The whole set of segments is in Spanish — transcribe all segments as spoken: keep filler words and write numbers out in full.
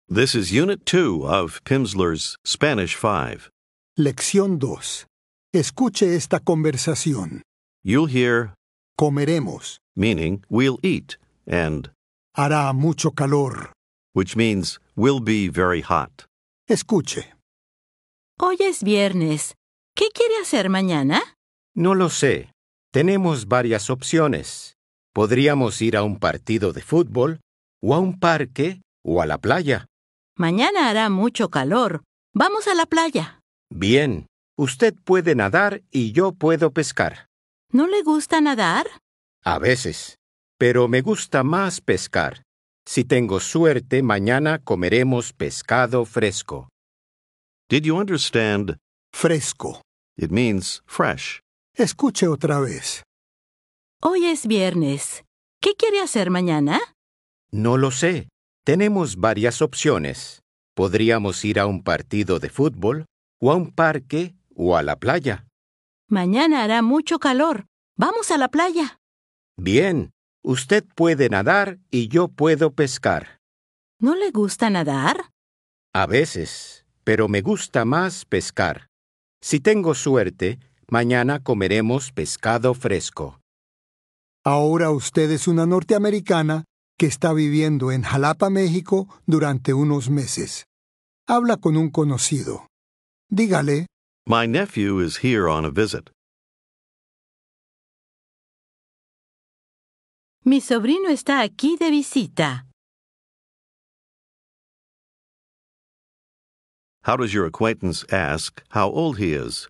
This is Unit two of Pimsleur's Spanish five. Lección dos. Escuche esta conversación. You'll hear Comeremos. meaning we'll eat and Hará mucho calor. which means will be very hot. Escuche. Hoy es viernes. ¿Qué quiere hacer mañana? No lo sé. Tenemos varias opciones. Podríamos ir a un partido de fútbol, o a un parque, o a la playa. Mañana hará mucho calor. Vamos a la playa. Bien, usted puede nadar y yo puedo pescar. ¿No le gusta nadar? A veces. Pero me gusta más pescar. Si tengo suerte, mañana comeremos pescado fresco. Did you understand? Fresco. It means fresh. Escuche otra vez. Hoy es viernes. ¿Qué quiere hacer mañana? No lo sé. Tenemos varias opciones. Podríamos ir a un partido de fútbol, o a un parque, o a la playa. Mañana hará mucho calor. Vamos a la playa. Bien, usted puede nadar y yo puedo pescar. ¿No le gusta nadar? A veces, pero me gusta más pescar. Si tengo suerte, mañana comeremos pescado fresco. Ahora usted es una norteamericana que está viviendo en Jalapa, México, durante unos meses. Habla con un conocido. Dígale, My nephew is here on a visit. Mi sobrino está aquí de visita. How does your acquaintance ask how old he is?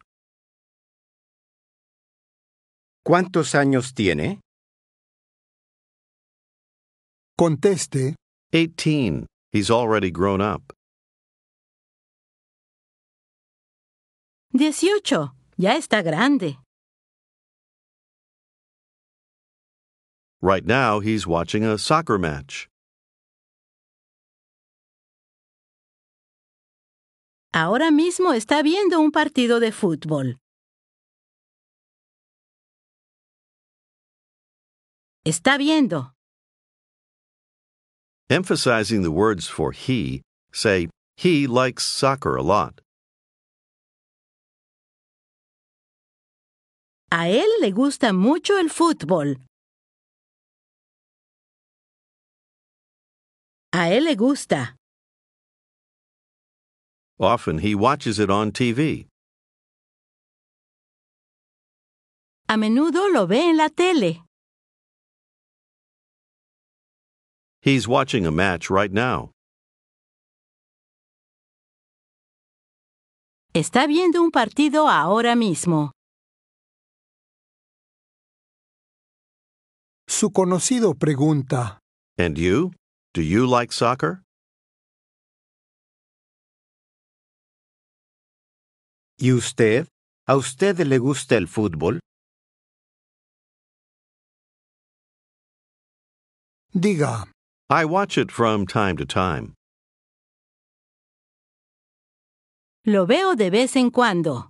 ¿Cuántos años tiene? conteste, Eighteen. He's already grown up. Dieciocho. Ya está grande. Right now, he's watching a soccer match. Ahora mismo está viendo un partido de fútbol. Está viendo. Emphasizing the words for he, say, he likes soccer a lot. A él le gusta mucho el fútbol. A él le gusta. Often he watches it on T V. A menudo lo ve en la tele. He's watching a match right now. Está viendo un partido ahora mismo. su conocido pregunta, And you? Do you like soccer? ¿Y usted? ¿A usted le gusta el fútbol? diga, I watch it from time to time. Lo veo de vez en cuando.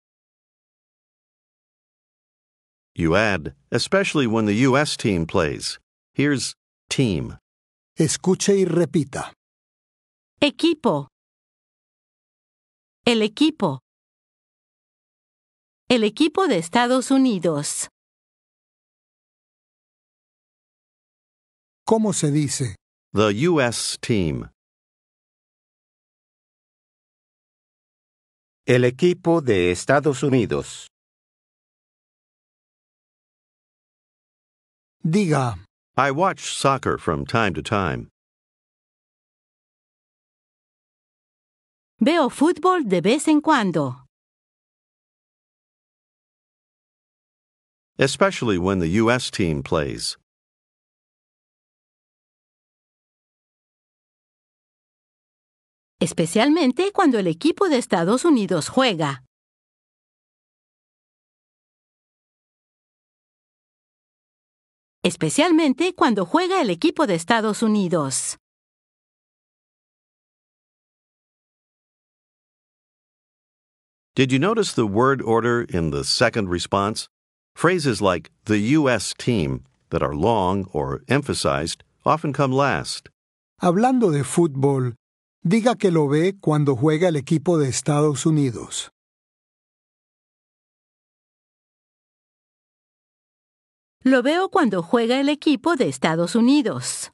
You add, especially when the U S team plays. Here's team. escuche y repita. Equipo. El equipo. El equipo de Estados Unidos. ¿Cómo se dice? The U S team. El equipo de Estados Unidos. Diga, I watch soccer from time to time. Veo fútbol de vez en cuando. Especially when the U S team plays. Especialmente cuando el equipo de Estados Unidos juega. Especialmente cuando juega el equipo de Estados Unidos. Did you notice the word order in the second response? Phrases like the U S team that are long or emphasized often come last. hablando de fútbol, Diga que lo ve cuando juega el equipo de Estados Unidos. Lo veo cuando juega el equipo de Estados Unidos.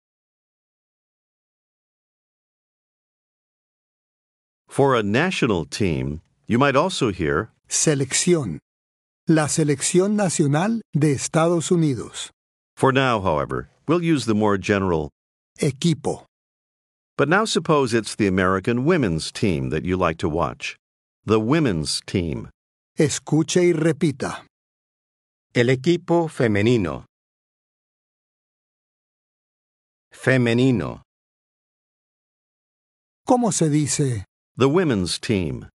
For a national team, you might also hear Selección. La selección nacional de Estados Unidos. For now, however, we'll use the more general. Equipo. But now suppose it's the American women's team that you like to watch. The women's team. Escuche y repita. El equipo femenino. Femenino. ¿Cómo se dice? The women's team.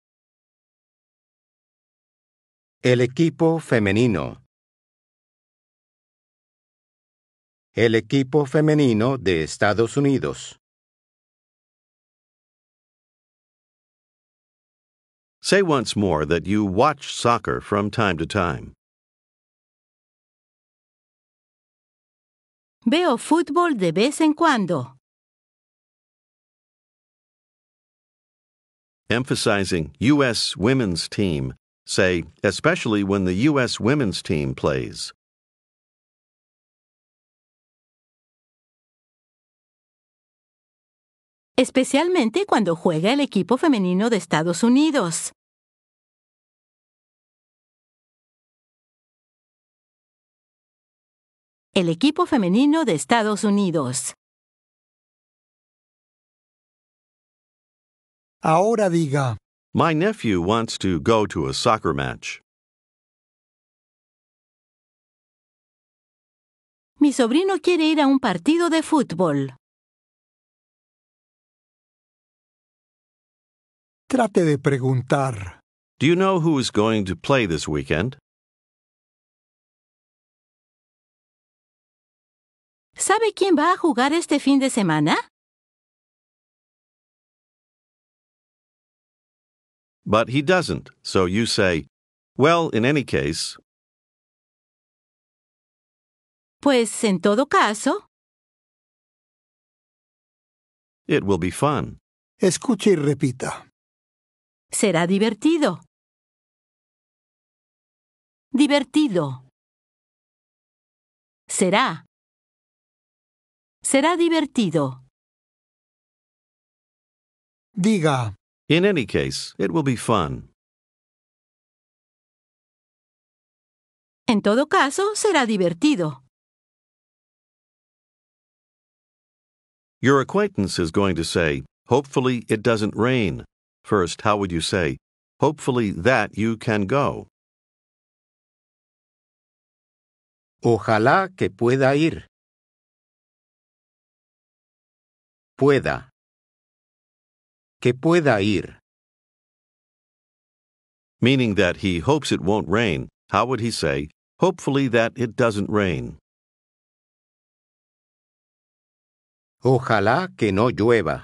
El equipo femenino. El equipo femenino de Estados Unidos. Say once more that you watch soccer from time to time. Veo fútbol de vez en cuando. Emphasizing U S women's team, say, especially when the U S women's team plays. Especialmente cuando juega el equipo femenino de Estados Unidos. El equipo femenino de Estados Unidos. Ahora diga, My nephew wants to go to a soccer match. Mi sobrino quiere ir a un partido de fútbol. trate de preguntar. Do you know who is going to play this weekend? ¿Sabe quién va a jugar este fin de semana? But he doesn't, so you say, well, in any case. Pues, en todo caso, It will be fun. Escuche y repita. será divertido. Divertido. Será. Será divertido. Diga, In any case, it will be fun. En todo caso, será divertido. Your acquaintance is going to say, hopefully it doesn't rain. First, how would you say, hopefully that you can go? Ojalá que pueda ir. Pueda. Que pueda ir. Meaning that he hopes it won't rain. How would he say, hopefully that it doesn't rain? Ojalá que no llueva.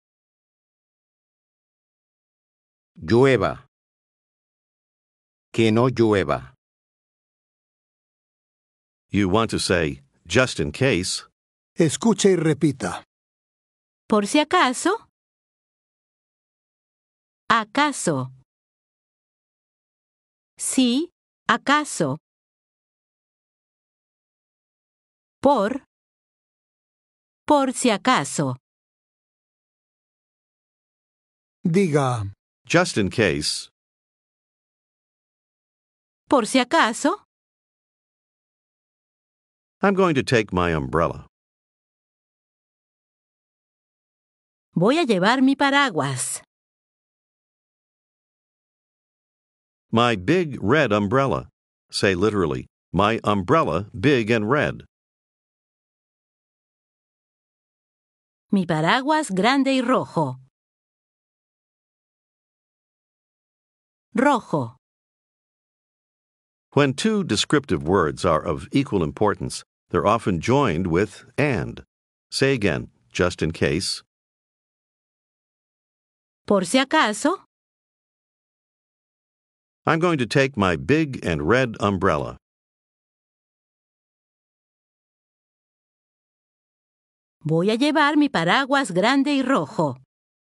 Llueva. Que no llueva. You want to say, just in case. escuche y repita. Por si acaso. Acaso. Sí, acaso. Por. Por si acaso. Diga, Just in case. Por si acaso. I'm going to take my umbrella. Voy a llevar mi paraguas. My big red umbrella. Say literally, my umbrella big and red. Mi paraguas grande y rojo. Rojo. When two descriptive words are of equal importance, they're often joined with and. Say again, just in case. Por si acaso. I'm going to take my big and red umbrella. Voy a llevar mi paraguas grande y rojo.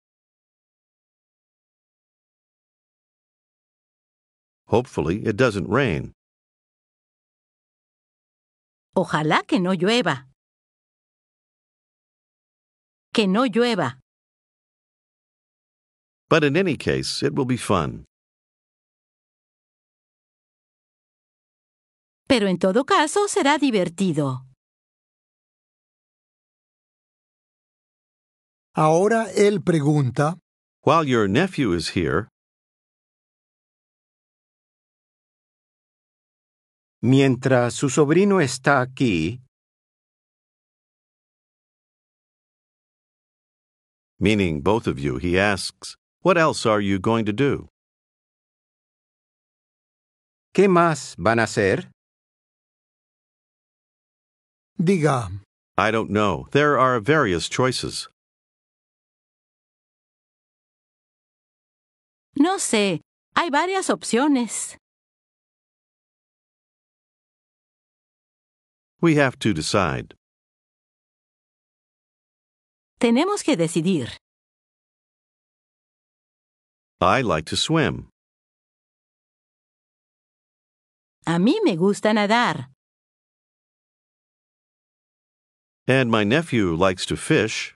Hopefully, it doesn't rain. Ojalá que no llueva. Que no llueva. But in any case, it will be fun. Pero en todo caso será divertido. Ahora él pregunta, While your nephew is here, Mientras su sobrino está aquí, meaning both of you, he asks, what else are you going to do? ¿qué más van a hacer? diga, I don't know. There are various choices. No sé, hay varias opciones. We have to decide. Tenemos que decidir. I like to swim. A mí me gusta nadar. And my nephew likes to fish.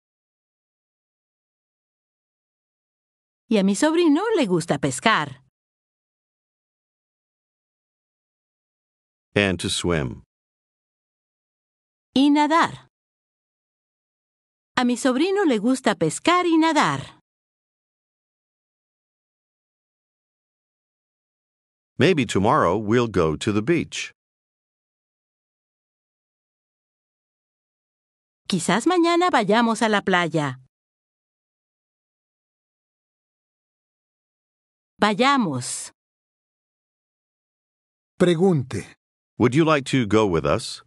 Y a mi sobrino le gusta pescar. And to swim. Y nadar. A mi sobrino le gusta pescar y nadar. Maybe tomorrow we'll go to the beach. Quizás mañana vayamos a la playa. Vayamos. pregunte, Would you like to go with us?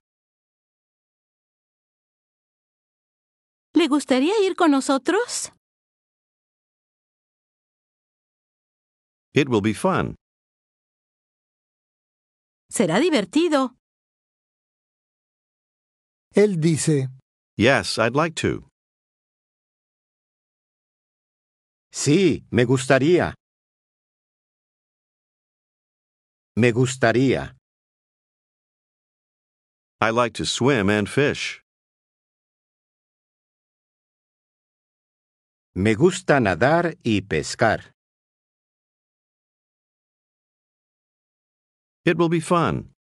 ¿Le gustaría ir con nosotros? It will be fun. Será divertido. él dice, Yes, I'd like to. Sí, me gustaría. Me gustaría. I like to swim and fish. Me gusta nadar y pescar. It will be fun.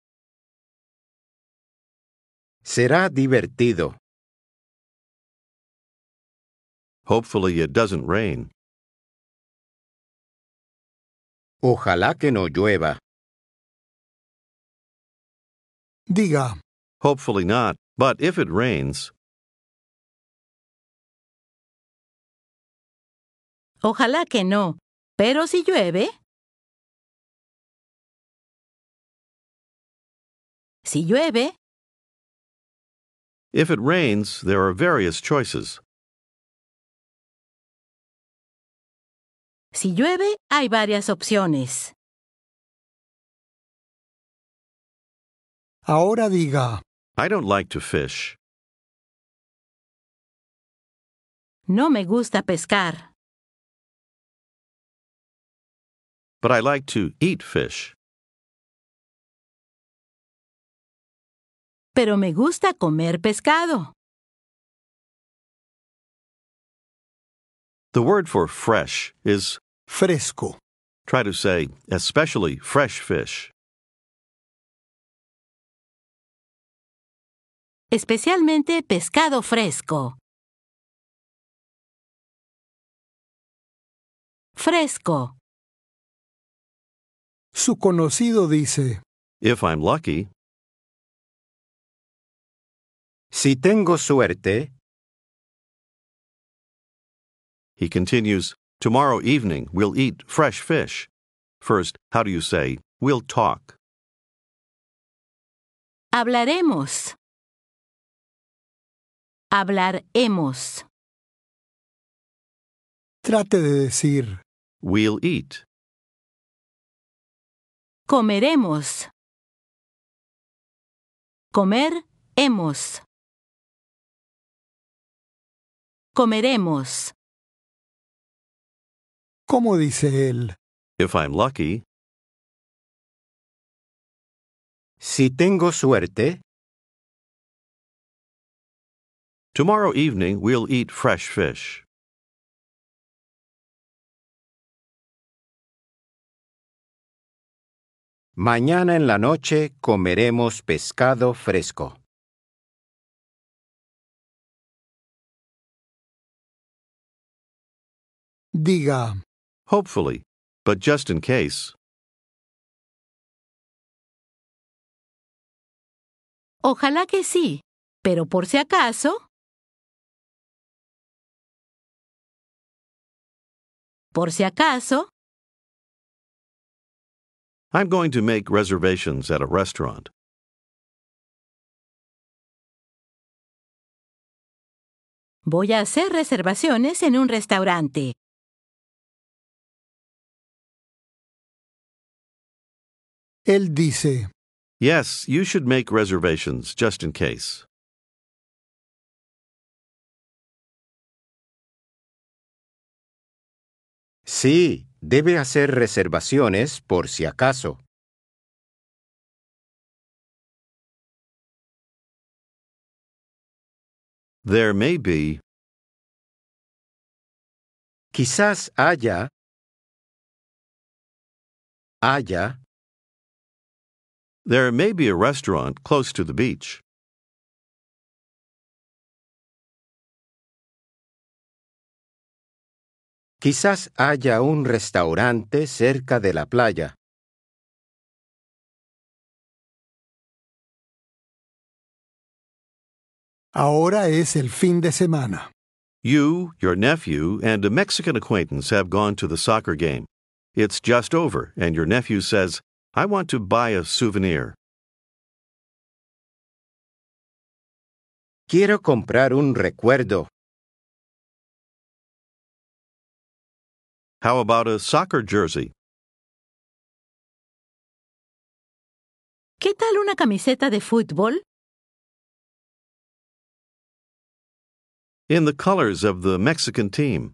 Será divertido. Hopefully it doesn't rain. Ojalá que no llueva. diga, Hopefully not, but if it rains, Ojalá que no. Pero si llueve. Si llueve. if it rains, there are various choices. Si llueve, hay varias opciones. ahora diga, I don't like to fish. No me gusta pescar. But I like to eat fish. Pero me gusta comer pescado. The word for fresh is, fresco, try to say, especially fresh fish. Especialmente pescado fresco. Fresco. su conocido dice, If I'm lucky, Si tengo suerte, he continues, tomorrow evening we'll eat fresh fish. First, how do you say, we'll talk? Hablaremos. Hablaremos. trate de decir, We'll eat. Comeremos. Comer hemos. comeremos. ¿Cómo dice él? If I'm lucky, Si tengo suerte, tomorrow evening we'll eat fresh fish. mañana en la noche comeremos pescado fresco. Diga, Hopefully, but just in case. Ojalá que sí, pero por si acaso. Por si acaso, I'm going to make reservations at a restaurant. voy a hacer reservaciones en un restaurante. él dice, Yes, you should make reservations just in case. Sí, debe hacer reservaciones por si acaso. There may be, Quizás haya, haya, there may be a restaurant close to the beach. quizás haya un restaurante cerca de la playa. ahora es el fin de semana. You, your nephew, and a Mexican acquaintance have gone to the soccer game. It's just over, and your nephew says, I want to buy a souvenir. Quiero comprar un recuerdo. How about a soccer jersey? ¿Qué tal una camiseta de fútbol? In the colors of the Mexican team.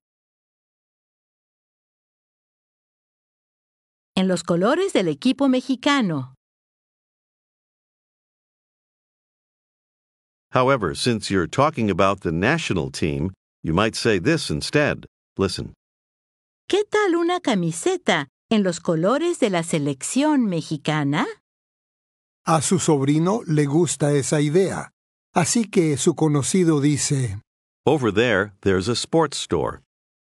En los colores del equipo mexicano. However, since you're talking about the national team, you might say this instead. Listen. ¿Qué tal una camiseta en los colores de la selección mexicana? A su sobrino le gusta esa idea, así que su conocido dice, Over there, there's a sports store.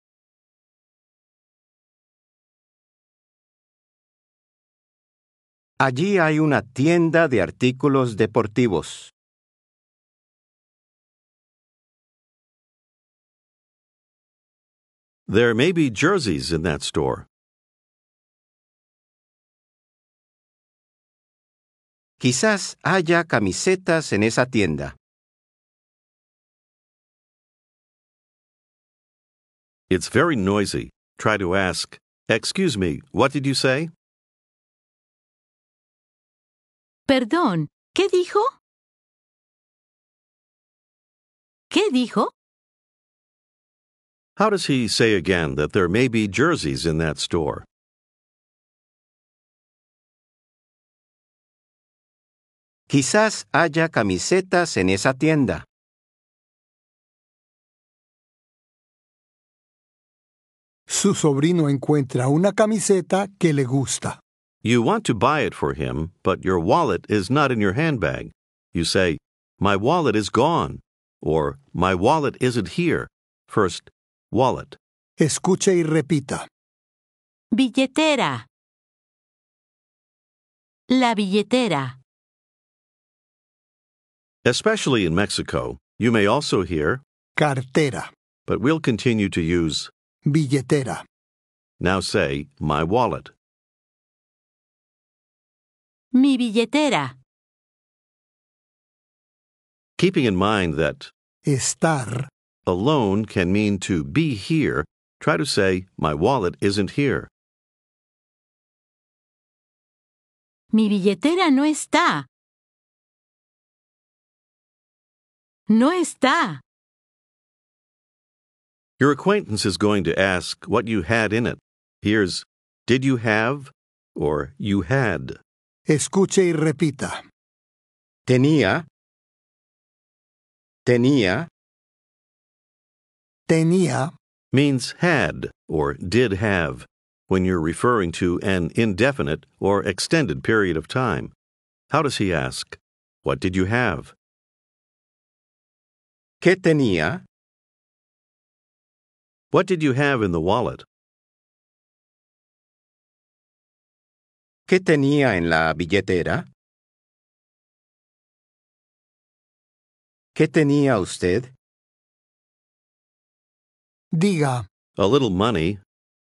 Allí hay una tienda de artículos deportivos. There may be jerseys in that store. Quizás haya camisetas en esa tienda. It's very noisy. Try to ask, Excuse me, what did you say? Perdón, ¿qué dijo? ¿Qué dijo? How does he say again that there may be jerseys in that store? Quizás haya camisetas en esa tienda. su sobrino encuentra una camiseta que le gusta. You want to buy it for him, but your wallet is not in your handbag. You say, My wallet is gone, or My wallet isn't here. First, wallet. Escuche y repita. Billetera. La billetera. Especially in Mexico, you may also hear, Cartera. but we'll continue to use. Billetera. Now say, My wallet. Mi billetera. Keeping in mind that Estar. alone can mean to be here, try to say, My wallet isn't here. Mi billetera no está. No está. Your acquaintance is going to ask what you had in it. Here's did you have or you had. Escuche y repita. Tenía. Tenía. Tenía. Means had or did have when you're referring to an indefinite or extended period of time. How does he ask? What did you have? ¿Qué tenía? What did you have in the wallet? ¿Qué tenía en la billetera? ¿Qué tenía usted? Diga. A little money.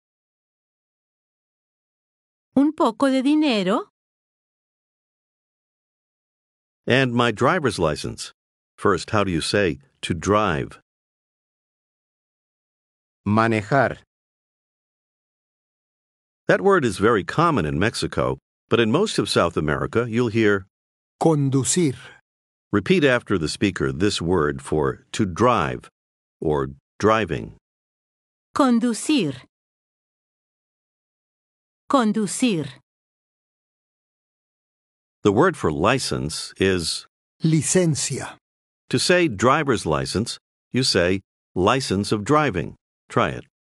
Un poco de dinero. And my driver's license. First, how do you say to drive? Manejar. That word is very common in Mexico, but in most of South America, you'll hear Conducir. repeat after the speaker this word for to drive or driving. Conducir. Conducir. The word for license is Licencia. to say driver's license, you say license of driving. Try it.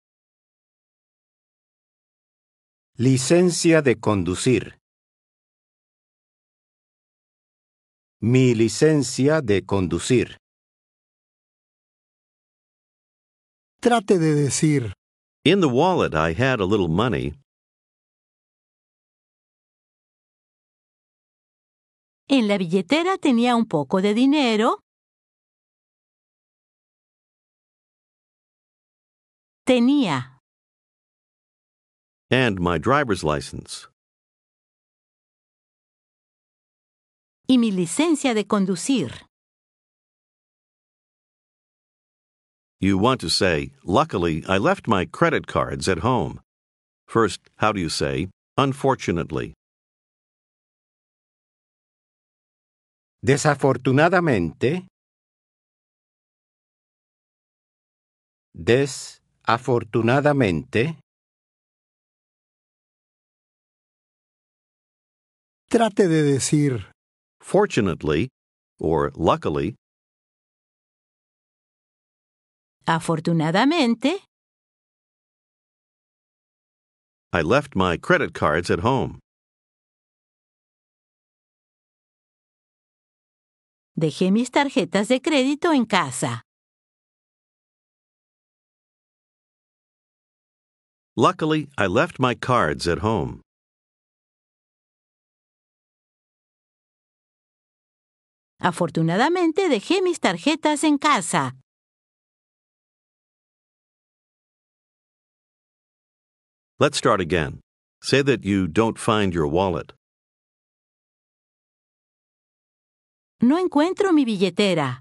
Licencia de conducir. Mi licencia de conducir. Trate de decir. In the wallet, I had a little money. En la billetera tenía un poco de dinero. Tenía. And my driver's license. Y mi licencia de conducir. You want to say, luckily, I left my credit cards at home. First, how do you say, unfortunately? Desafortunadamente. Desafortunadamente. Trate de decir. Fortunately, or luckily. Afortunadamente, I left my credit cards at home. dejé mis tarjetas de crédito en casa. Luckily, I left my cards at home. Afortunadamente, dejé mis tarjetas en casa. Let's start again. Say that you don't find your wallet. No encuentro mi billetera.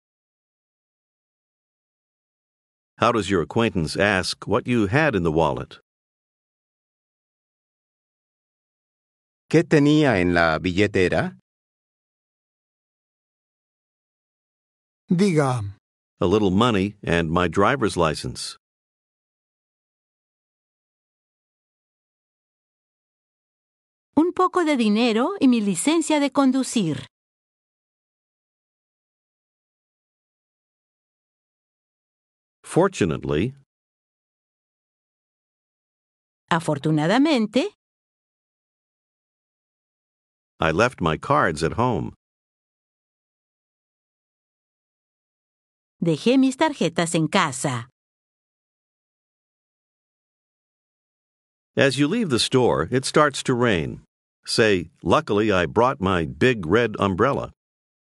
How does your acquaintance ask what you had in the wallet? ¿Qué tenía en la billetera? Diga. A little money and my driver's license. Un poco de dinero y mi licencia de conducir. Fortunately, Afortunadamente, I left my cards at home. dejé mis tarjetas en casa. As you leave the store, it starts to rain. Say, luckily, I brought my big red umbrella.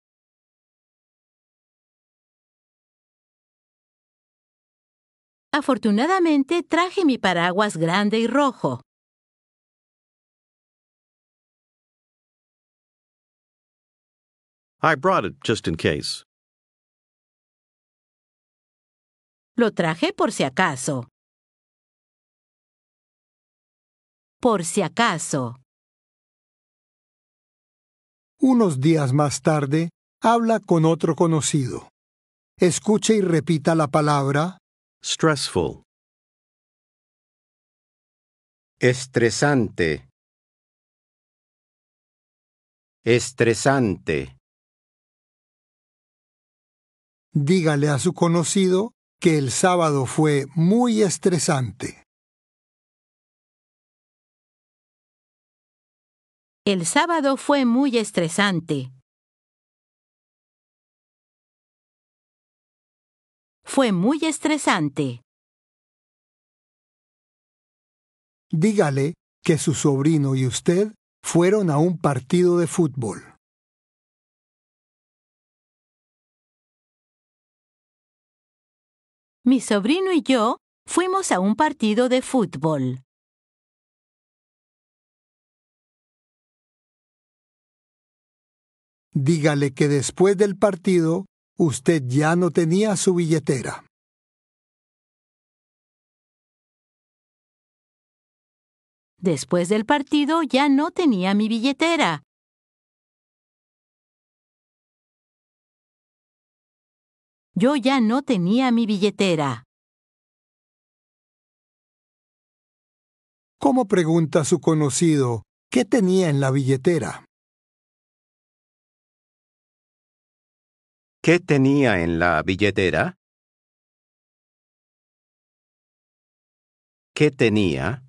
Afortunadamente, traje mi paraguas grande y rojo. I brought it just in case. Lo traje por si acaso. Por si acaso. Unos días más tarde, habla con otro conocido. Escuche y repita la palabra stressful. Estresante. Estresante. Dígale a su conocido que el sábado fue muy estresante. El sábado fue muy estresante. Fue muy estresante. Dígale que su sobrino y usted fueron a un partido de fútbol. Mi sobrino y yo fuimos a un partido de fútbol. Dígale que después del partido usted ya no tenía su billetera. Después del partido ya no tenía mi billetera. Yo ya no tenía mi billetera. ¿Cómo pregunta su conocido qué tenía en la billetera? ¿Qué tenía en la billetera? ¿Qué tenía?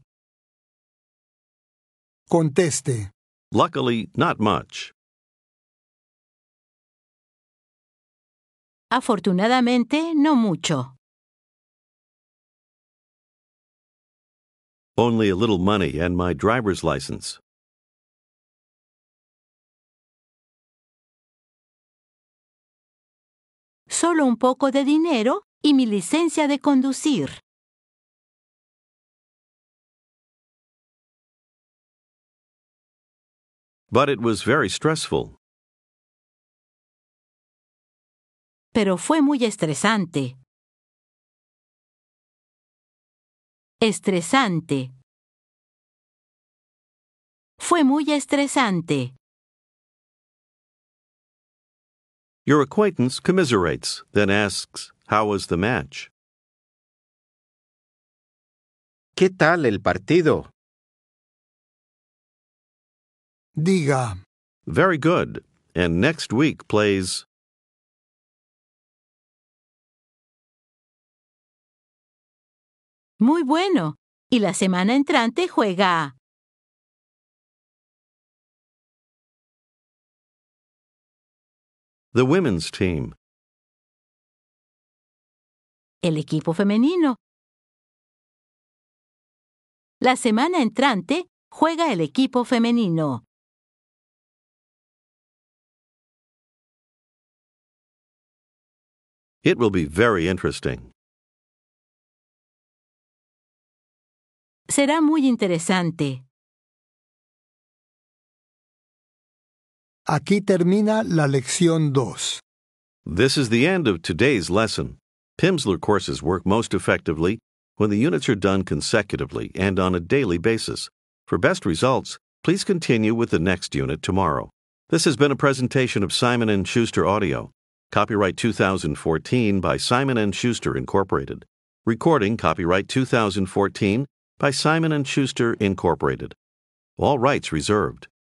Conteste. Luckily, not much. Afortunadamente, no mucho. Only a little money and my driver's license. Solo un poco de dinero y mi licencia de conducir. But it was very stressful. Pero fue muy estresante. Estresante. Fue muy estresante. Your acquaintance commiserates, then asks, how was the match? ¿Qué tal el partido? Diga, Very good. And next week plays... Muy bueno. Y la semana entrante juega. the women's team. El equipo femenino. La semana entrante juega el equipo femenino. It will be very interesting. Será muy interesante. Aquí termina la lección dos. This is the end of today's lesson. Pimsleur courses work most effectively when the units are done consecutively and on a daily basis. For best results, please continue with the next unit tomorrow. This has been a presentation of Simon and Schuster Audio. Copyright two thousand fourteen by Simon and Schuster Incorporated. Recording copyright two thousand fourteen by Simon and Schuster Incorporated. All rights reserved.